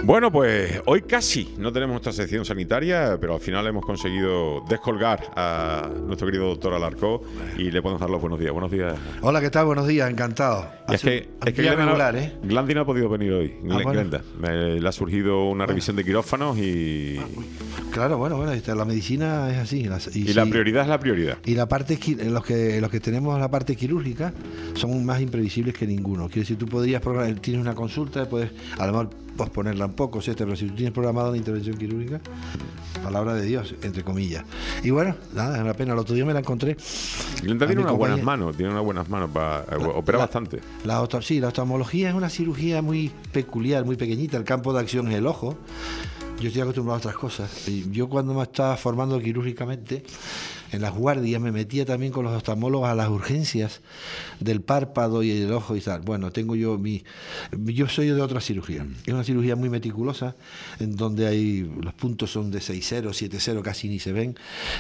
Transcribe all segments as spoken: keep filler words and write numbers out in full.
Bueno, pues hoy casi no tenemos nuestra sección sanitaria, pero al final hemos conseguido descolgar a nuestro querido doctor Alarcó y le podemos dar los buenos días. Buenos días. Hola, ¿qué tal? Buenos días, encantado. Es que, es que Glenda, regular, ¿eh? Glenda no ha podido venir hoy. Ah, bueno. Glenda. Me, le ha surgido una bueno. revisión de quirófanos y... Claro, bueno, bueno, la medicina es así. Y, y sí, la prioridad es la prioridad. Y la parte, los que, los que tenemos la parte quirúrgica son más imprevisibles que ninguno. Quiere decir, tú podrías programar, tienes una consulta, puedes a lo mejor posponerla un poco, etcétera, pero si tú tienes programada una intervención quirúrgica, palabra de Dios, entre comillas. Y bueno, nada, es una pena. El otro día me la encontré. Glenda tiene unas buenas manos, tiene unas buenas manos para la, operar la, bastante. La, la, sí, la oftalmología es una cirugía muy peculiar, muy pequeñita. El campo de acción es el ojo. Yo estoy acostumbrado a otras cosas. Yo cuando me estaba formando quirúrgicamente, en las guardias me metía también con los oftalmólogos a las urgencias del párpado y el ojo y tal. Bueno, tengo yo mi... Yo soy de otra cirugía. Es una cirugía muy meticulosa, en donde hay los puntos son de seis cero, siete cero, casi ni se ven.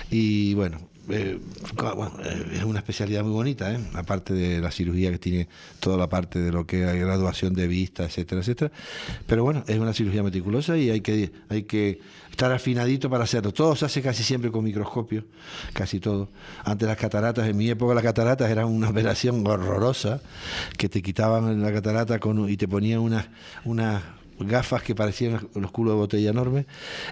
Y bueno... Eh, bueno, es una especialidad muy bonita, ¿eh? Aparte de la cirugía que tiene toda la parte de lo que hay graduación de vista, etcétera, etcétera. Pero bueno, es una cirugía meticulosa y hay que hay que estar afinadito para hacerlo. Todo se hace casi siempre con microscopio, casi todo. Antes las cataratas, en mi época las cataratas eran una operación horrorosa, que te quitaban la catarata con, y te ponían unas unas gafas que parecían los culos de botella enormes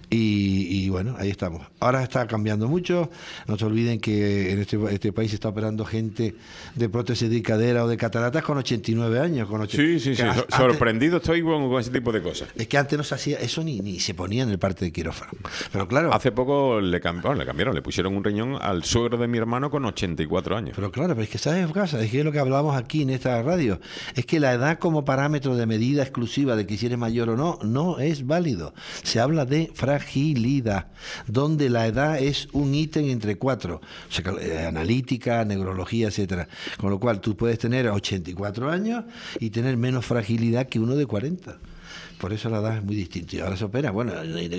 y, y bueno, ahí estamos. Ahora está cambiando mucho. No se olviden que en este, este país se está operando gente de prótesis de cadera o de cataratas con ochenta y nueve años. Con ochenta, sí, sí, sí. Antes, sorprendido estoy con, con ese tipo de cosas. Es que antes no se hacía eso ni, ni se ponía en el parte de quirófano. Pero claro. Hace poco le cambiaron, le cambiaron, le pusieron un riñón al suegro de mi hermano con ochenta y cuatro años. Pero claro, pero es que sabes, casa, es que es lo que hablamos aquí en esta radio. Es que la edad como parámetro de medida exclusiva de que si eres mayor o no, no es válido. Se habla de fragilidad, donde la edad es un ítem entre cuatro, o sea, eh, analítica, neurología, etcétera. Con lo cual tú puedes tener ochenta y cuatro años y tener menos fragilidad que uno de cuarenta. Por eso la edad es muy distinta. Y ahora se opera, bueno,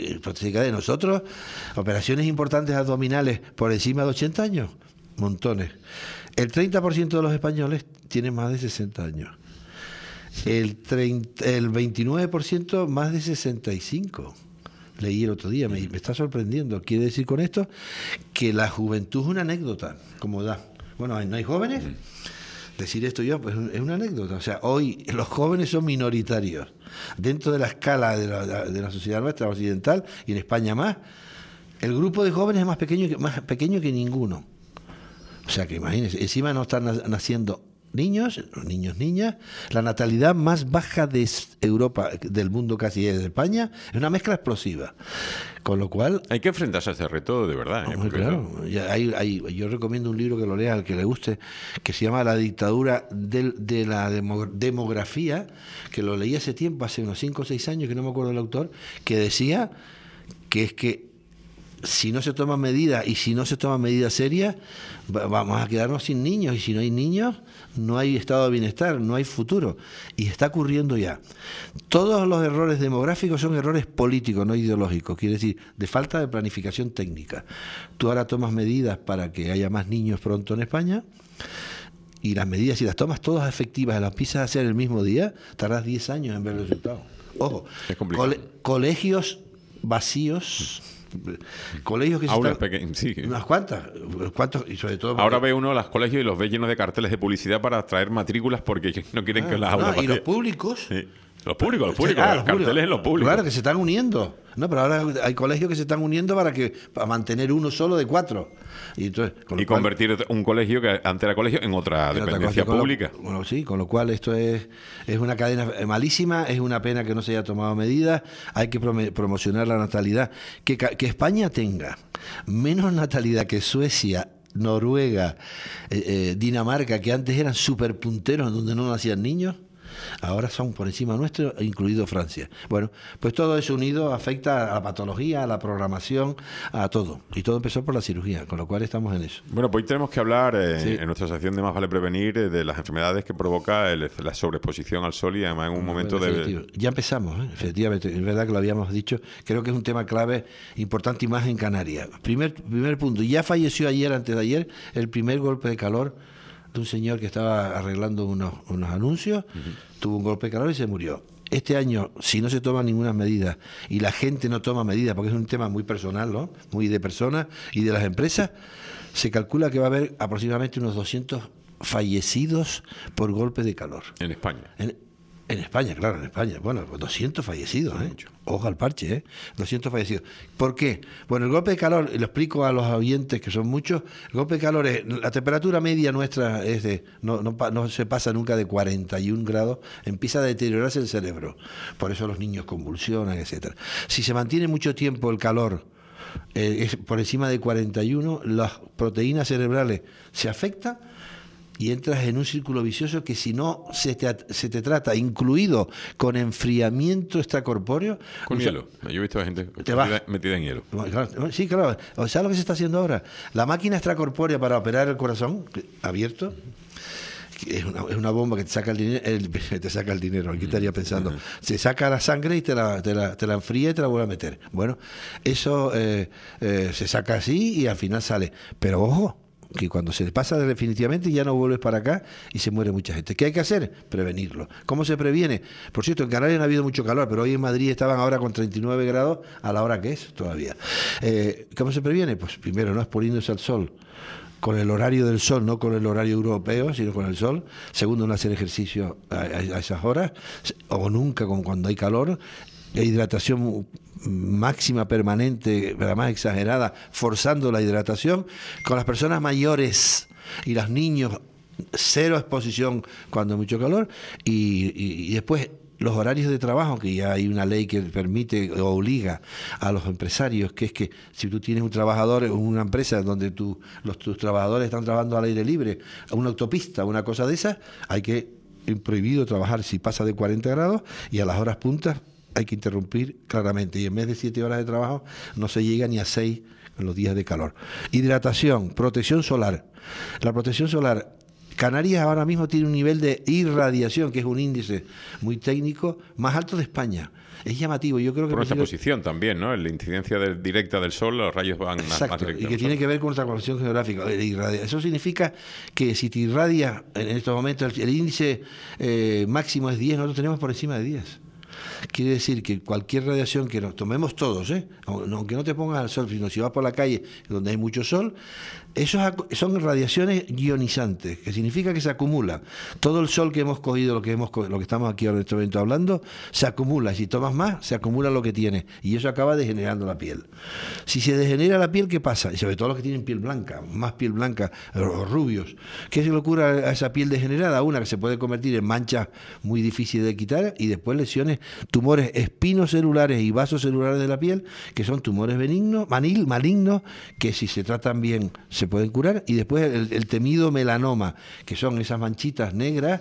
de nosotros, operaciones importantes abdominales por encima de ochenta años, montones. El treinta por ciento de los españoles tienen más de sesenta años. El, treinta, el veintinueve por ciento más de sesenta y cinco. Leí el otro día, me, me está sorprendiendo. Quiere decir con esto que la juventud es una anécdota, como da. Bueno, ¿no hay jóvenes? Decir esto yo, pues es una anécdota. O sea, hoy los jóvenes son minoritarios. Dentro de la escala de la, de la sociedad nuestra occidental, y en España más, el grupo de jóvenes es más pequeño que, más pequeño que ninguno. O sea, que imagínense, encima no están naciendo niños, niños, niñas, la natalidad más baja de Europa, del mundo casi es de España, es una mezcla explosiva. Con lo cual... Hay que enfrentarse a este reto de verdad. ¿eh? Hombre, claro. Hay, hay, yo recomiendo un libro que lo lea al que le guste, que se llama La dictadura de, de la demo, demografía, que lo leí hace tiempo, hace unos cinco o seis años, que no me acuerdo del autor, que decía que es que si no se toman medidas y si no se toman medidas serias, vamos a quedarnos sin niños, y si no hay niños, no hay estado de bienestar, no hay futuro. Y está ocurriendo ya. Todos los errores demográficos son errores políticos, no ideológicos, quiere decir, de falta de planificación técnica. Tú ahora tomas medidas para que haya más niños pronto en España, y las medidas, si las tomas todas efectivas y las empiezas a hacer el mismo día, tardas diez años en ver el resultado. Ojo, cole, colegios vacíos... Colegios que se Aulas están... pequeñas, sí. Unas cuantas, cuantos, y sobre todo... Ahora ve uno los colegios y los ve llenos de carteles de publicidad para traer matrículas porque no quieren ah, que las aulas... No, y los públicos... Sí. Los públicos, los públicos, ah, los carteles públicos. En los públicos. Claro, que se están uniendo. No, pero ahora hay colegios que se están uniendo para que para mantener uno solo de cuatro. Y, entonces, con y cual, convertir un colegio que antes era colegio en otra en dependencia otra pública. Lo, bueno, sí, con lo cual esto es, es una cadena malísima, es una pena que no se haya tomado medidas, hay que prom- promocionar la natalidad. Que, que España tenga menos natalidad que Suecia, Noruega, eh, eh, Dinamarca, que antes eran súper punteros donde no nacían niños, ahora son por encima nuestro, incluido Francia. Bueno, pues todo eso unido afecta a la patología, a la programación, a todo. Y todo empezó por la cirugía, con lo cual estamos en eso. Bueno, pues hoy tenemos que hablar eh, sí. en nuestra sección de Más vale prevenir eh, de las enfermedades que provoca el, la sobreexposición al sol y además en un momento de... Ya empezamos, ¿eh? Efectivamente, es verdad que lo habíamos dicho. Creo que es un tema clave, importante y más en Canarias. Primer, primer punto, ya falleció ayer, antes de ayer, el primer golpe de calor de un señor que estaba arreglando unos, unos anuncios, uh-huh. tuvo un golpe de calor y se murió. este año, si no se toman ninguna medida y la gente no toma medidas, porque es un tema muy personal, ¿no? Muy de personas y de las empresas, se calcula que va a haber aproximadamente unos doscientos fallecidos por golpe de calor. En España. En, en España, claro, en España. Bueno, doscientos fallecidos, ¿eh? Ojo al parche, ¿eh? doscientos fallecidos. ¿Por qué? Bueno, el golpe de calor, lo explico a los oyentes que son muchos, el golpe de calor es, la temperatura media nuestra es de, no, no, no se pasa nunca de cuarenta y un grados, empieza a deteriorarse el cerebro. Por eso los niños convulsionan, etcétera. Si se mantiene mucho tiempo el calor, eh, es por encima de cuarenta y uno, las proteínas cerebrales se afectan y entras en un círculo vicioso que si no se te, se te trata, incluido con enfriamiento extracorpóreo... Con hielo. Yo he visto a gente metida, metida en hielo. Sí, claro. O sea, lo que se está haciendo ahora. La máquina extracorpórea para operar el corazón abierto... Es una, es una bomba que te saca el dinero, el, te saca el dinero, aquí estaría pensando, se saca la sangre y te la, te la, te la enfría y te la vuelve a meter. Bueno, eso eh, eh, se saca así y al final sale. Pero ojo, que cuando se pasa definitivamente ya no vuelves para acá y se muere mucha gente. ¿Qué hay que hacer? Prevenirlo. ¿Cómo se previene? Por cierto, en Canarias no ha habido mucho calor, pero hoy en Madrid estaban ahora con treinta y nueve grados a la hora que es todavía. Eh, ¿Cómo se previene? Pues primero, no exponiéndose al sol, con el horario del sol, no con el horario europeo, sino con el sol. Segundo, no hacer ejercicio a, a esas horas, o nunca con cuando hay calor. E hidratación máxima, permanente, pero más exagerada, forzando la hidratación. Con las personas mayores y los niños, cero exposición cuando hay mucho calor. Y, y, y después los horarios de trabajo, que ya hay una ley que permite o obliga a los empresarios, que es que si tú tienes un trabajador en una empresa donde tu, los, tus trabajadores están trabajando al aire libre, a una autopista, una cosa de esas, hay que prohibido trabajar si pasa de cuarenta grados y a las horas puntas hay que interrumpir claramente. Y en vez de siete horas de trabajo no se llega ni a seis en los días de calor. Hidratación, protección solar. La protección solar... Canarias ahora mismo tiene un nivel de irradiación, que es un índice muy técnico, más alto de España. Es llamativo. Yo creo que por nuestra posición también, ¿no? La incidencia del, directa del sol, los rayos van Exacto, más directos. Y que tiene que ver con nuestra posición geográfica. Eso significa que si te irradia en estos momentos, el, el índice eh, máximo es diez, nosotros tenemos por encima de diez. Quiere decir que cualquier radiación que nos tomemos todos, ¿eh? aunque no te pongas al sol, sino si vas por la calle donde hay mucho sol, esos son radiaciones ionizantes, que significa que se acumulan. Todo el sol que hemos cogido, lo que hemos lo que estamos aquí ahora en este momento hablando, se acumula. Y si tomas más, se acumula lo que tienes. Y eso acaba degenerando la piel. Si se degenera la piel, ¿qué pasa? Y sobre todo los que tienen piel blanca, más piel blanca, los rubios. ¿Qué se le ocurre a esa piel degenerada? Una que se puede convertir en manchas muy difíciles de quitar y después lesiones, tumores espinocelulares y vasocelulares de la piel, que son tumores benignos, manil, malignos, que si se tratan bien se pueden curar, y después el, el temido melanoma, que son esas manchitas negras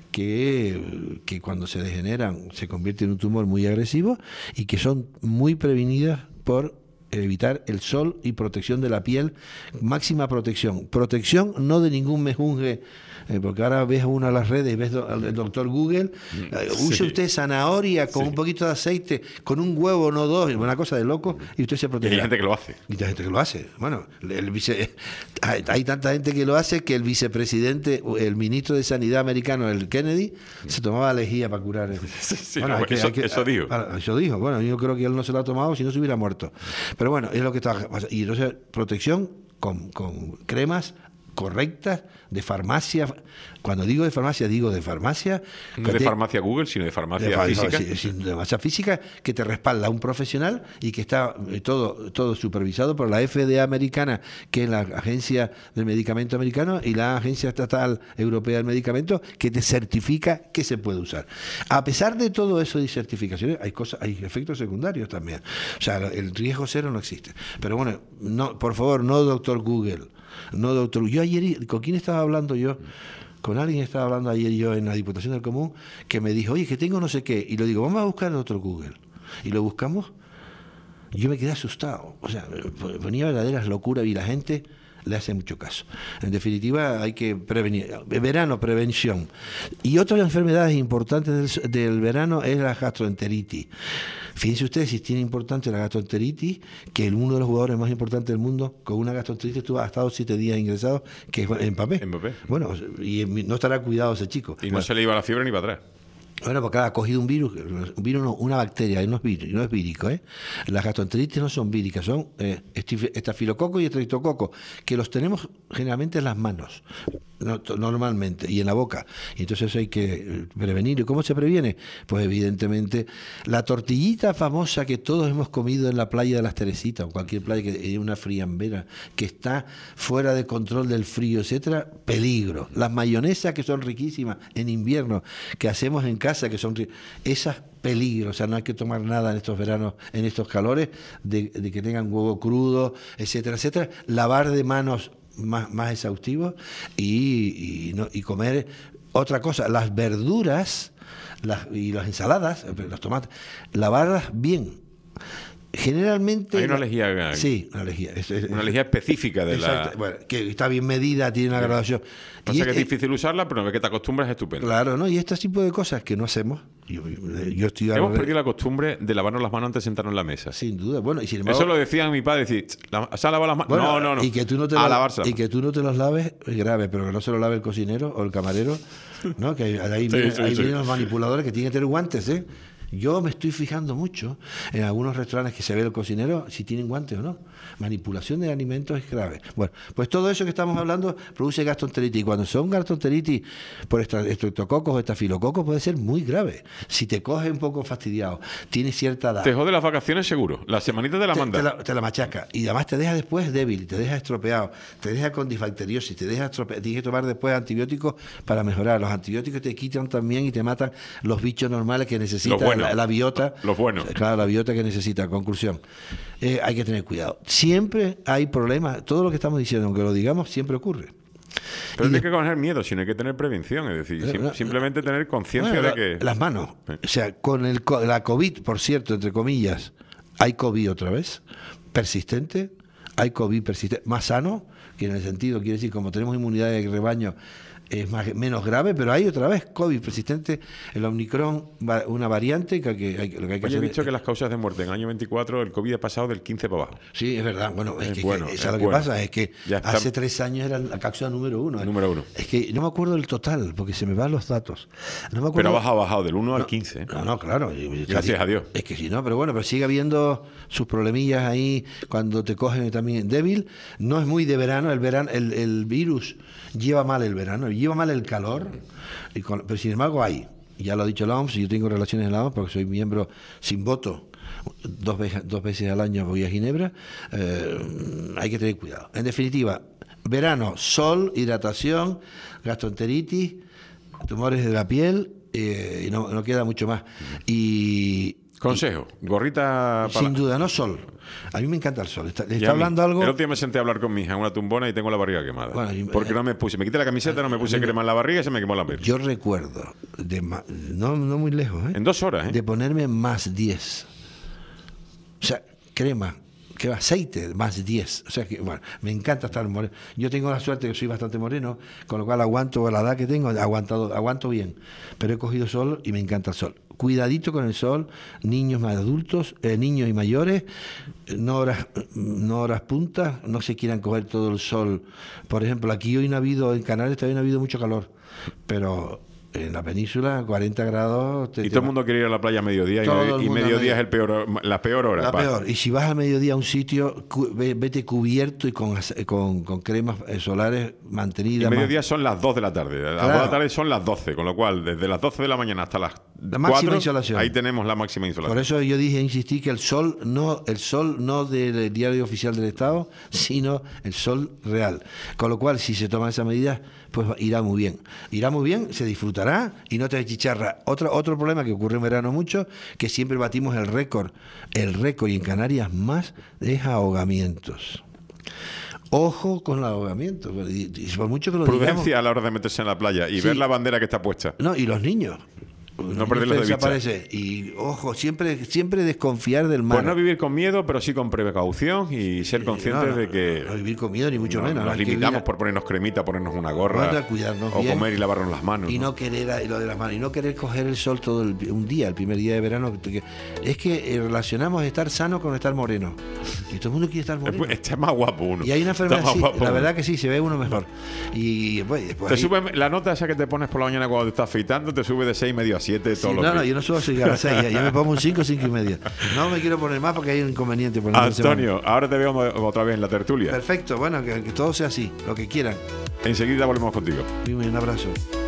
que, que cuando se degeneran se convierten en un tumor muy agresivo y que son muy prevenidas por evitar el sol y protección de la piel, máxima protección. Protección no de ningún mejunje, eh, porque ahora ves una de las redes, ves do, el doctor Google, eh, sí. Use usted zanahoria con sí. un poquito de aceite, con un huevo, no dos, una cosa de loco, y usted se protege. Y hay gente que lo hace. Y hay gente que lo hace. Bueno, el vice, hay, hay tanta gente que lo hace que el vicepresidente, el ministro de Sanidad americano, el Kennedy, se tomaba lejía para curar. El... Sí, bueno, no, que, eso, que, eso dijo. Eso dijo. Bueno, yo creo que él no se lo ha tomado, si no se hubiera muerto. Pero bueno, es lo que está pasando. Y entonces, protección con, con cremas correctas de farmacia. Cuando digo de farmacia, digo de farmacia. No de te, farmacia Google, sino de farmacia de, física. Sí, sí, de farmacia física que te respalda un profesional y que está todo, todo supervisado por la F D A americana, que es la Agencia del Medicamento Americano, y la Agencia Estatal Europea del Medicamento, que te certifica que se puede usar. A pesar de todo eso de certificaciones, hay cosas, hay efectos secundarios también. O sea, el riesgo cero no existe. Pero bueno, no, por favor, no doctor Google. No, doctor. Yo ayer, ¿con quién estaba hablando yo? Con alguien estaba hablando ayer yo en la Diputación del Común, que me dijo, oye, que tengo no sé qué. Y le digo, vamos a buscar el doctor Google. Y lo buscamos. Y yo me quedé asustado. O sea, ponía verdaderas locuras y la gente le hace mucho caso. En definitiva, hay que prevenir. Verano, prevención. Y otras enfermedades importantes del, del verano es la gastroenteritis. Fíjense ustedes si tiene importante la gastroenteritis, que uno de los jugadores más importantes del mundo con una gastroenteritis estuvo ha estado siete días ingresado, que es Mbappé. Mbappé. Bueno, y no estará cuidado ese chico. Y bueno, no se le iba la fiebre ni para atrás. Bueno, porque ha cogido un virus, un virus no, una bacteria, no es, vírico, no es vírico, ¿eh? Las gastroenteritis no son víricas, son eh, estafilococo y estreptococo, que los tenemos generalmente en las manos, no, normalmente, y en la boca. Y entonces eso hay que prevenir. ¿Y cómo se previene? Pues evidentemente la tortillita famosa que todos hemos comido en la playa de las Teresitas, o cualquier playa que es una friambera, que está fuera de control del frío, etcétera, peligro. Las mayonesas que son riquísimas en invierno, que hacemos en casa, que son esas peligros, o sea, no hay que tomar nada en estos veranos, en estos calores, de, de que tengan huevo crudo, etcétera, etcétera, lavar de manos más, más exhaustivos y, y, no, y comer otra cosa, las verduras las, y las ensaladas, los tomates, lavarlas bien. Generalmente... Hay una alergia... Sí, una alergia. Es, es, una alergia específica de exacto, la... Bueno, que está bien medida, tiene una sí. graduación. Pasa y que es, es difícil usarla, pero una vez que te acostumbras es estupendo. Claro, ¿no? Y este tipo de cosas que no hacemos... Yo, yo estoy Hemos de... perdido la costumbre de lavarnos las manos antes de sentarnos en la mesa. Sin duda. Bueno, y sin embargo... Eso lo decía mi padre, decir, ¿se ha lavado las manos? Bueno, no, no, no. Y que tú no te a lo, lavarse. Y que tú no te los laves es grave, pero que no se lo lave el cocinero o el camarero, ¿no? Que ahí, ahí, sí, vienen, sí, ahí sí. vienen los manipuladores que tienen que tener guantes, ¿eh? Yo me estoy fijando mucho en algunos restaurantes que se ve el cocinero si tienen guantes o no. Manipulación de alimentos es grave. Bueno, pues todo eso que estamos hablando produce gastroenteritis. Y cuando son gastroenteritis por estreptococos o estafilococos puede ser muy grave. Si te coge un poco fastidiado, tienes cierta edad. Te jode las vacaciones seguro. Las semanitas te las manda. Te la, te la machaca. Y además te deja después débil, te deja estropeado, te deja con disbacteriosis, te deja estropeado. Tienes que tomar después antibióticos para mejorar. Los antibióticos te quitan también y te matan los bichos normales que necesitan. Bueno. La, la biota, los buenos. Claro, la biota que necesita. Conclusión, eh, hay que tener cuidado. Siempre hay problemas. Todo lo que estamos diciendo, aunque lo digamos, siempre ocurre. Pero no hay que coger miedo, sino hay que tener prevención. Es decir, sim- no, simplemente tener conciencia bueno, de que... Las manos. Sí. O sea, con el, la COVID, por cierto, entre comillas, hay COVID otra vez, persistente, hay COVID persistente, más sano, que en el sentido, quiere decir, como tenemos inmunidad de rebaño, es más, menos grave, pero hay otra vez COVID persistente, el Omicron, una variante que, que hay, lo que hay que Oye, hacer. he dicho que las causas de muerte en el año veinticuatro, el COVID ha pasado del quince para abajo. Sí, es verdad. Bueno, es, Es que, bueno, que es eso es lo que bueno. pasa, es que Ya está. hace tres años era la causa número uno. ¿eh? Número uno. Es que no me acuerdo del total, porque se me van los datos. No me acuerdo. Pero ha bajado, bajado del uno al quince. ¿eh? No, no, claro. y- Gracias a Dios. Es que si no, pero bueno, pero sigue habiendo sus problemillas ahí cuando te cogen también débil. No es muy de verano, el verano, el, el virus lleva mal el verano, lleva mal el calor, y con- pero sin embargo hay. Ya lo ha dicho la O M S, yo tengo relaciones en la O M S porque soy miembro sin voto. Dos veces, dos veces al año voy a Ginebra. Eh, hay que tener cuidado. En definitiva, verano, sol, hidratación, gastroenteritis, tumores de la piel, eh, y no, no queda mucho más. Y Consejo, gorrita para... sin duda, no sol. A mí me encanta el sol. Está, Y está a mí, hablando algo. El otro día me senté a hablar con mi hija en una tumbona y tengo la barriga quemada. Bueno, y- porque no me puse, me quité la camiseta, no me puse crema en la barriga y se me quemó la piel. Yo recuerdo, de ma- no, no muy lejos, ¿eh? En dos horas, ¿eh? de ponerme más diez. O sea, crema, que aceite, más diez. O sea que, bueno, me encanta estar moreno. Yo tengo la suerte que soy bastante moreno, con lo cual aguanto a la edad que tengo, aguantado, aguanto bien. Pero he cogido sol y me encanta el sol. Cuidadito con el sol, niños más adultos, eh, niños y mayores, no horas, no horas puntas, no se quieran coger todo el sol. Por ejemplo, aquí hoy no ha habido, en Canarias todavía no ha habido mucho calor, pero en la península, cuarenta grados... Te, Y te todo el va- mundo quiere ir a la playa a mediodía y, Todo medio- el y mundo a mediodía medio- es el peor, la peor hora. La va. peor. Y si vas a mediodía a un sitio, cu- ve- vete cubierto y con, ace- con, con cremas eh, solares Y mantenidas. mediodía son las dos de la tarde. Las Claro. dos de la tarde son las doce, con lo cual desde las doce de la mañana hasta las La máxima cuatro, insolación. ahí tenemos la máxima Por insolación. eso yo dije, insistí que el sol no, el sol no del diario oficial del Estado, sino el sol real. Con lo cual, si se toman esas medidas, pues irá muy bien. Irá muy bien, se disfrutará y no te achicharra. Otro, otro problema que ocurre en verano mucho, que siempre batimos el récord, el récord y en Canarias más, es ahogamientos. Ojo con los ahogamientos. Y, y por mucho que lo Prudencia digamos, a la hora de meterse en la playa y Sí. ver la bandera que está puesta. no, y los niños. Los No perderlos niños de vista. desaparecen. Y ojo, siempre, siempre desconfiar del mar. Pues no vivir con miedo, pero sí con precaución y ser conscientes No, no, de que no vivir con miedo ni mucho no, menos. nos hay que limitamos vivir- por ponernos cremita, ponernos una gorra Bueno, cuidarnos o bien. comer y lavarnos las manos. y ¿no? no querer y lo de las manos y no querer coger el sol todo el, un día, el primer día de verano. que- Es que eh, relacionamos estar sano con estar moreno. Y todo el mundo quiere estar moreno. Está más guapo uno. Y hay una Está enfermedad, más sí, guapo la uno. verdad que sí, se ve uno mejor. Y pues, después Te ahí- sube la nota esa que te pones por la mañana cuando te estás afeitando, te sube de seis y medio a siete Sí, todos no, los no, días. yo no suelo seguir a las seis, ya, ya me pongo un cinco, cinco y media. No me quiero poner más porque hay un inconveniente. Por el Antonio, ahora te veo otra vez en la tertulia. Perfecto, bueno, que, que todo sea así, lo que quieran. Enseguida volvemos contigo. Un abrazo.